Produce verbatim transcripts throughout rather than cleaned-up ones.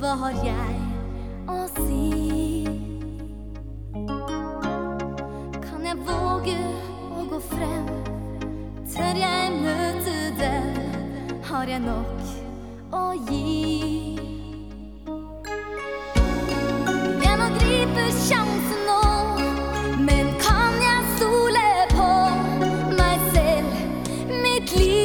hva har jeg å si? Kan jeg våge å gå frem? Tør jeg møte dem? Har jeg nok å gi? Jeg må gripe sjansen nå, men kan jeg stole på meg selv, mitt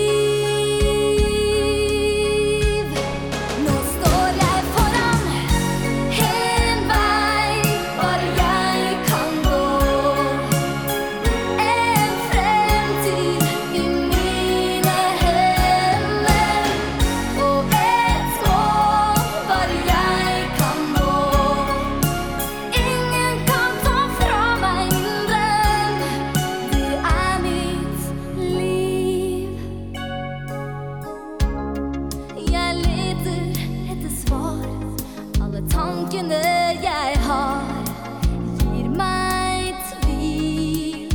liv? Nå står jeg foran en vei bare jeg kan gå, en fremtid i mine hender, og et mål bare jeg kan nå. Ingen kan ta fra meg min drøm, det er mitt liv. Jeg leter etter svar, alle tankene jeg har gir meg tvil.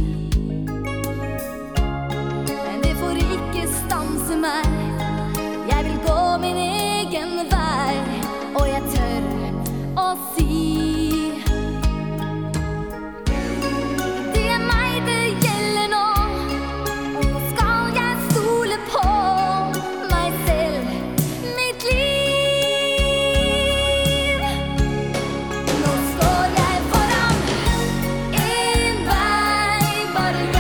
Men det får ikke stanse meg, jeg vil gå min egen vei, og jeg tør å si det er meg det gjelder nå, og nå skal jeg stole på meg selv, mitt liv. Nå står jeg foran en vei bare jeg